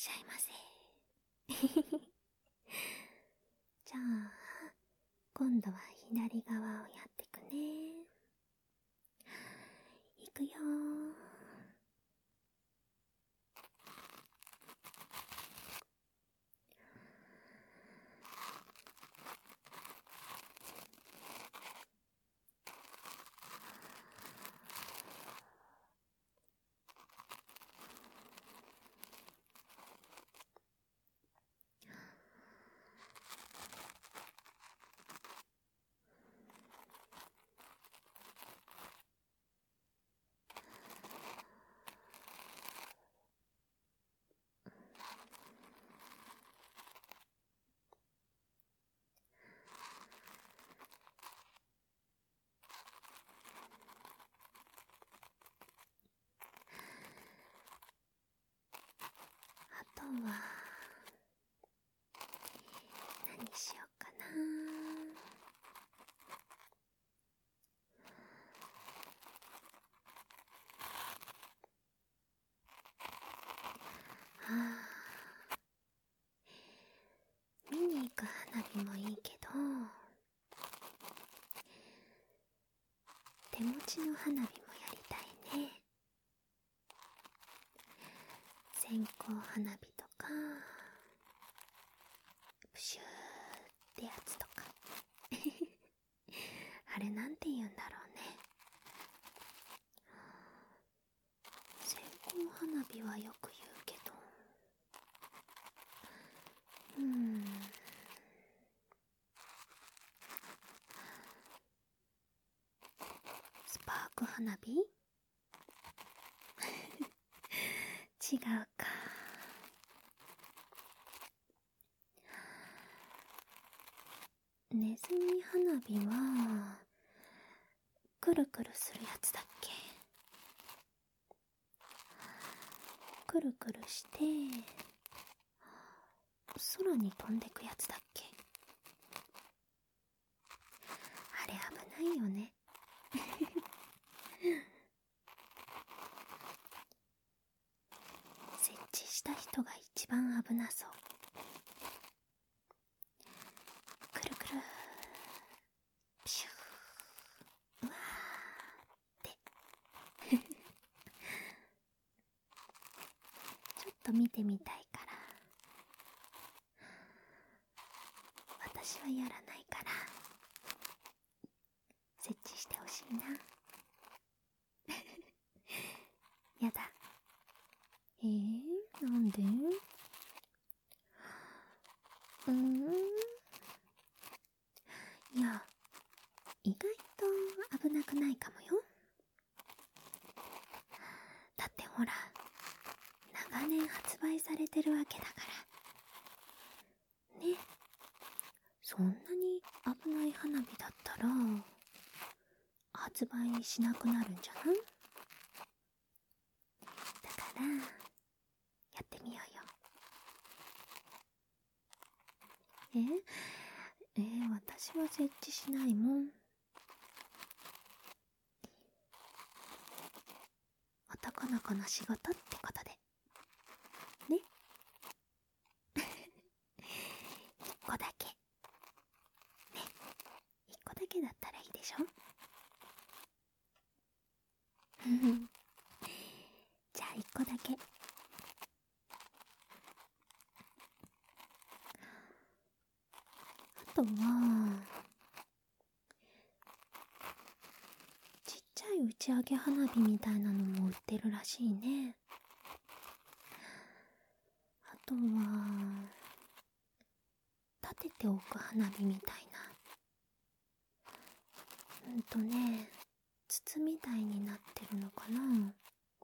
しゃいませ。じゃあ、今度は左側をやってくね。いくよー。あとは何しようかな。見に行く花火もいいけど、手持ちの花火もやりたいね。線香花火とか、プシューってやつとか。あれなんて言うんだろうね。線香花火はよく言うけど、スパーク花火？違うか。ネズミ花火はくるくるするやつだっけ？くるくるして空に飛んでくやつだっけ？あれ危ないよね。設置した人が一番危なそう。くるくるピシュー、うわーってちょっと見てみたいから、私はやらないから設置してほしいな。やだ。なんで？いや、意外と危なくないかもよ。だってほら、長年発売されてるわけだからね。そんなに危ない花火だったら発売しなくなるんじゃない？だからやってみようよ。私は設置しないもん。男の子の仕事ってことでね。一個だけね、一個だけだったらいいでしょ。じゃあ一個だけ。あとはちっちゃい打ち上げ花火みたいなのも売ってるらしいね。あとは立てておく花火みたいな、筒みたいになってるのかな。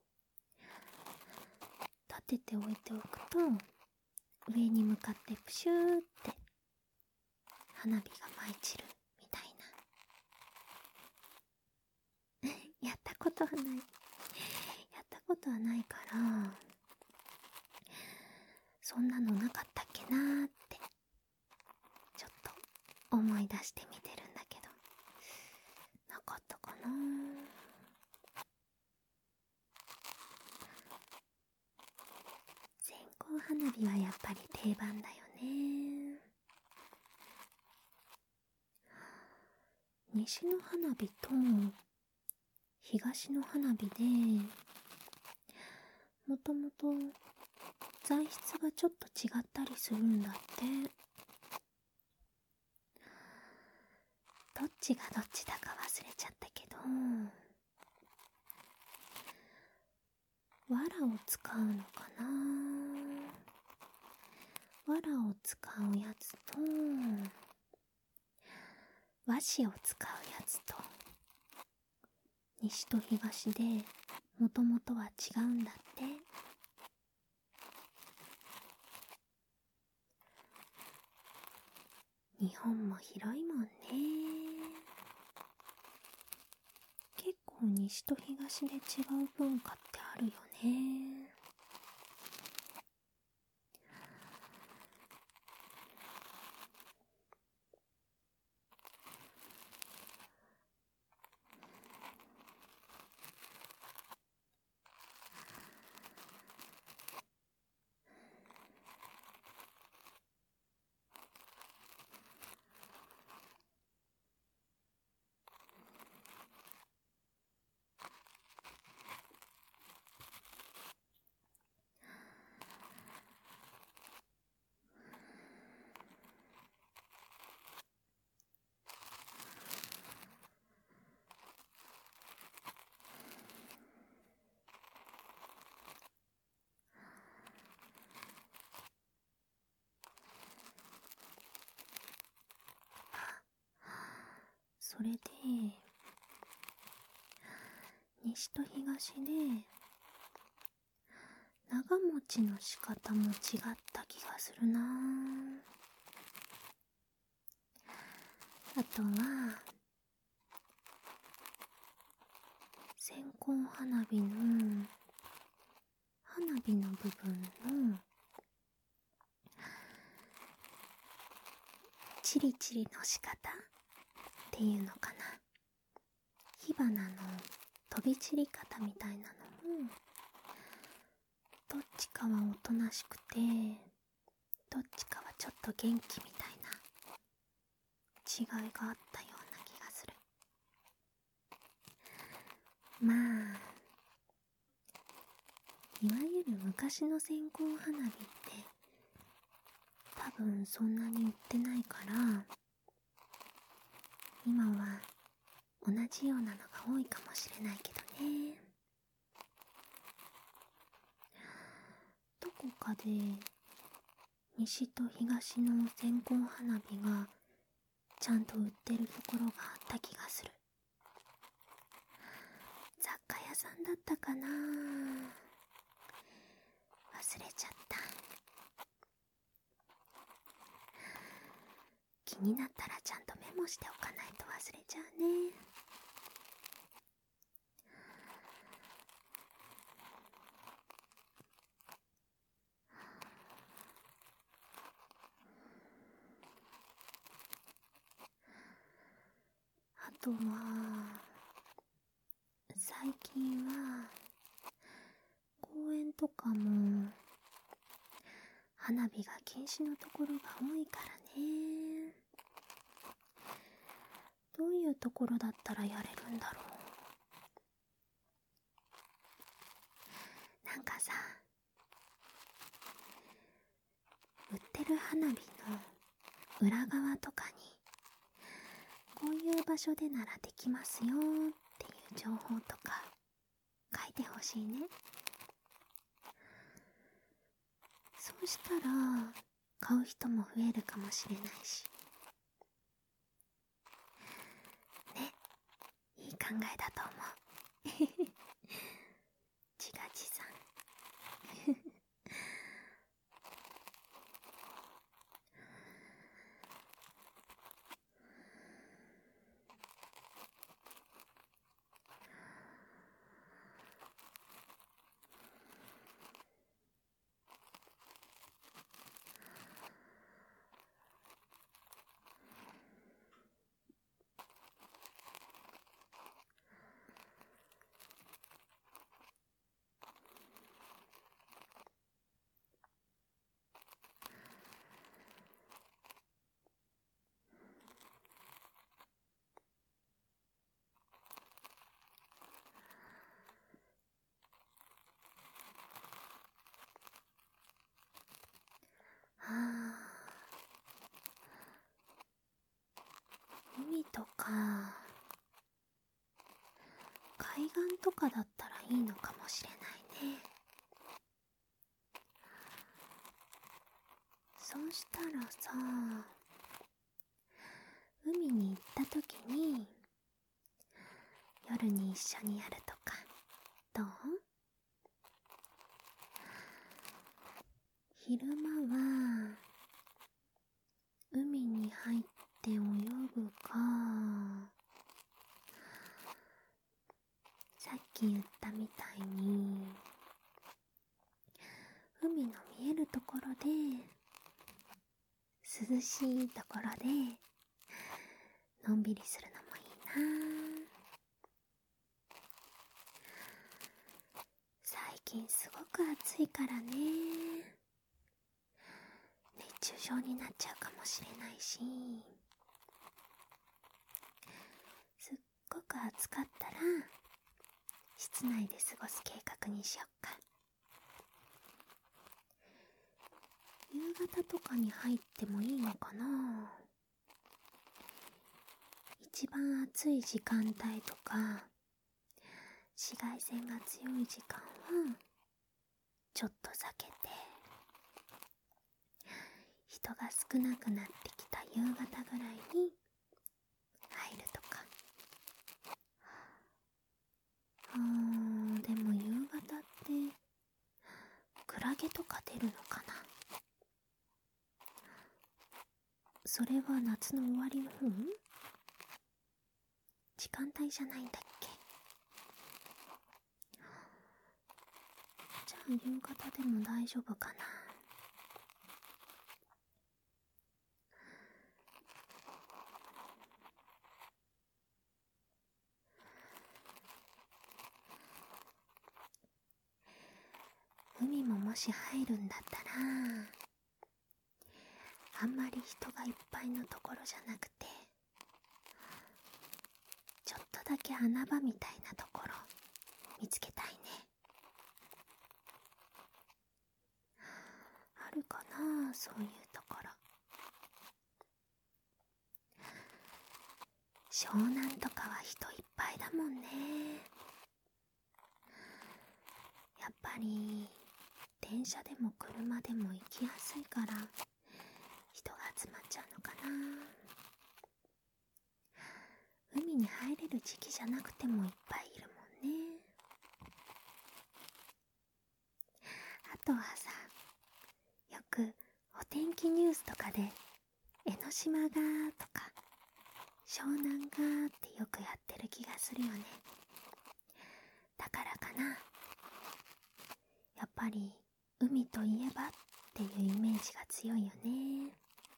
立てておいておくと上に向かってプシューって花火が舞い散るみたいな。やったことはないからそんなのなかったっけなーってちょっと思い出してみてるんだけど、なかったかな。線香花火はやっぱり定番だよね。西の花火と東の花火でもともと材質がちょっと違ったりするんだって。どっちがどっちだか忘れちゃったけど、藁を使うのかな。藁を使うやつと和紙を使うやつと西と東でもともとは違うんだって。日本も広いもんね。結構西と東で違う文化ってあるよね。それで西と東で長持ちの仕方も違った気がするな。あとは線香花火の花火の部分のチリチリの仕方っていうのかな。火花の飛び散り方みたいなのもどっちかはおとなしくてどっちかはちょっと元気みたいな違いがあったような気がする。まあいわゆる昔の線香花火って多分そんなに売ってないから今は同じようなのが多いかもしれないけどね。どこかで西と東の線香花火がちゃんと売ってるところがあった気がする。雑貨屋さんだったかな。忘れちゃった。気になったらちゃんとメモしておかないと忘れちゃうね。あとは最近は公園とかも花火が禁止のところが多いからね。どういうところだったらやれるんだろう。なんかさ、売ってる花火の裏側とかにこういう場所でならできますよっていう情報とか書いてほしいね。そうしたら買う人も増えるかもしれないしね。いい考えだと思う。自画自賛。 海岸とかだったらいいのかもしれないね。そうしたらさ、海に行った時に夜に一緒にやるとかどう？昼間は海に入って泳ぐか、さっき言ったみたいに海の見えるところで、涼しいところでのんびりするのもいいな。最近すごく暑いからね、熱中症になっちゃうかもしれないし、すっごく暑かったら室内で過ごす計画にしよっか。夕方とかに入ってもいいのかな。一番暑い時間帯とか紫外線が強い時間はちょっと避けて、人が少なくなってきた夕方ぐらいに入るとか。でも夕方ってクラゲとか出るのかな。それは夏の終わりの方？時間帯じゃないんだっけ。じゃあ夕方でも大丈夫かな。海ももし入るんだったら、あんまり人がいっぱいのところじゃなくて、ちょっとだけ穴場みたいなところ見つけたいね。あるかな、そういうところ。湘南とかは人いっぱいだもんね。やっぱり電車でも車でも行きやすいから人が集まっちゃうのかな。海に入れる時期じゃなくてもいっぱいいるもんね。あとはさ、よくお天気ニュースとかで江ノ島がとか湘南がってよくやってる気がするよね。だからかな。やっぱり海といえばっていうイメージが強いよね。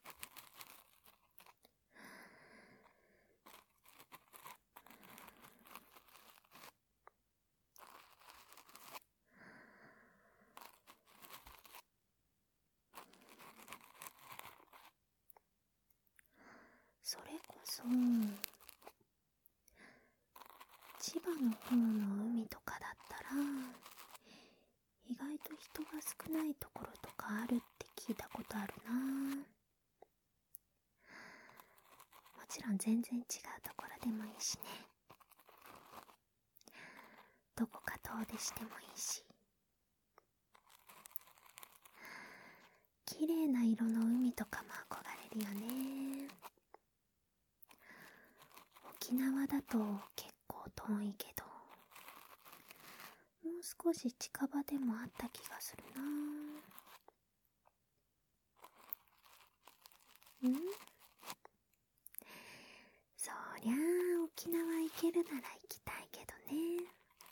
それこそ千葉の方の海とかだったら意外と人が少ないところとかあるって聞いたことあるな。もちろん全然違うところでもいいしね。どこか遠出してもいいし。綺麗な色の海とかも憧れるよね。沖縄だと結構遠いけど、もう少し近場でもあった気がするな。そりゃあ沖縄行けるなら行きたいけどね。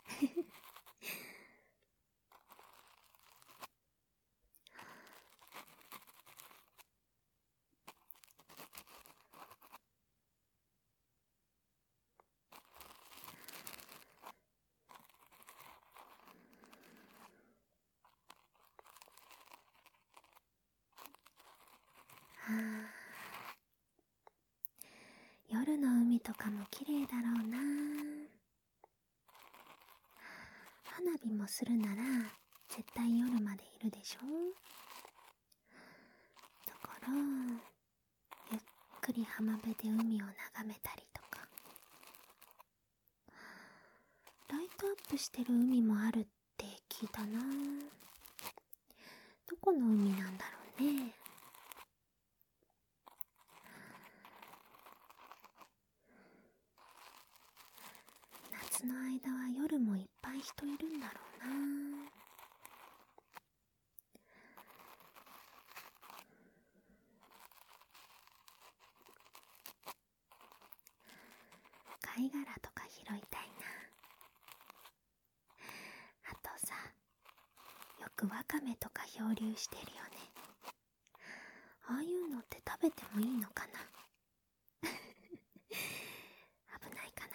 夜の海とかも綺麗だろうな。花火もするなら絶対夜までいるでしょ。だからゆっくり浜辺で海を眺めたりとかトアップしてる海もあるって聞いたな。どこの海なんだろうね。夏の間は夜もいっぱい人いるんだろうな。貝殻とか拾いたいな。あとさ、よくワカメとか漂流してるよね。ああいうのって食べてもいいのかな。危ないかな。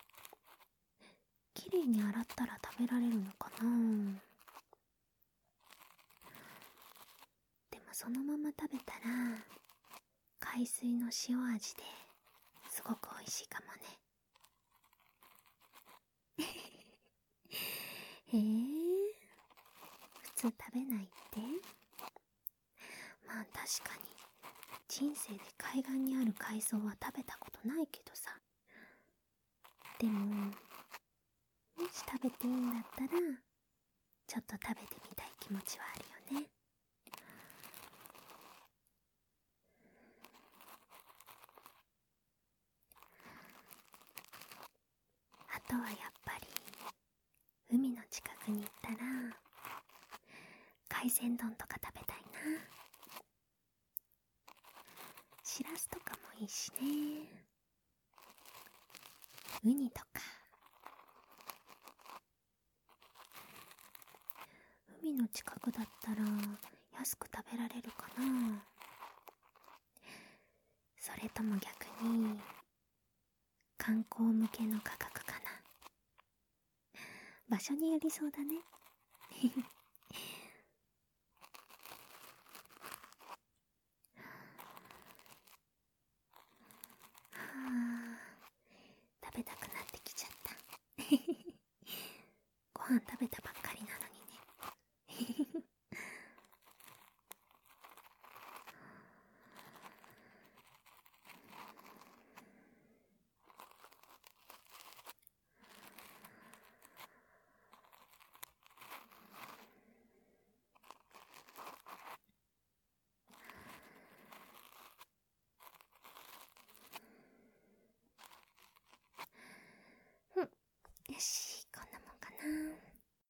きれいに洗ったら食べられるのかな。でもそのまま食べたら海水の塩味ですごく美味しいかもね。普通食べないって？まあ確かに人生で海岸にある海藻は食べたことないけどさ。でももし食べていいんだったらちょっと食べてみたい気持ちはあるよね。あとはやっぱり海の近くに行ったら海鮮丼とか食べたいな。しらすとかもいいしね。ウニとか。海の近くだったら安く食べられるかな。それとも逆に観光向けの価格かな。場所によりそうだね。はあ、食べたくなってきちゃった。ご飯食べたばっかりなのにね。よし。